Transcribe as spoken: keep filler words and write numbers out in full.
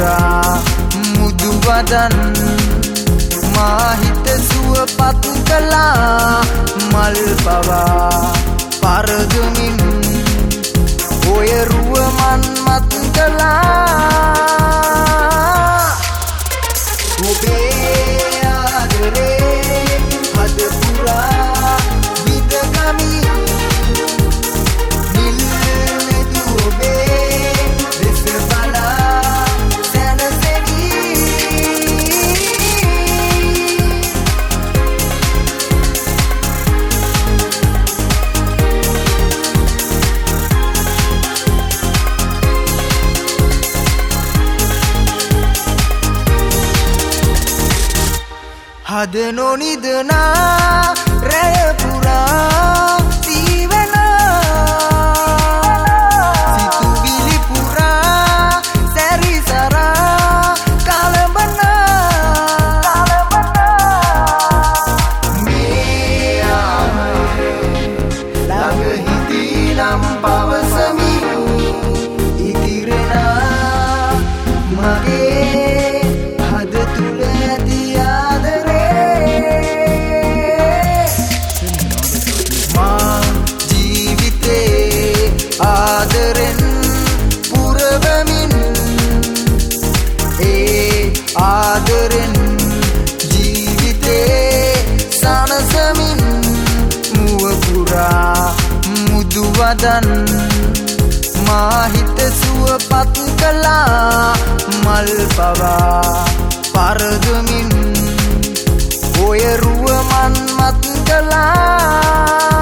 පුරා මුදු වදන් මාහිත සුවපත් කළා මල් පවා පරදුමින් ඔය රුව මන් මත් කළා ඔබේ ආදරේ හද පුරා විදගමි හද නොනිදනා රැය පුරා සීවනා සිතුවිලි පුරා සැරිසරා කලබනා මේ ආමය ළඟ හිදී නම් පවසමි ඉතිරෙනා මගේ හද තුල ඇති ආදරෙන් පුරවමින් ඒ ආදරෙන් ජීවිතේ සනසමින් මුව පුරා මුදු වදන් මාහිත සුවපත් කළා මල් පවා පරදුමින් ඔය රුව මන් මත් කළා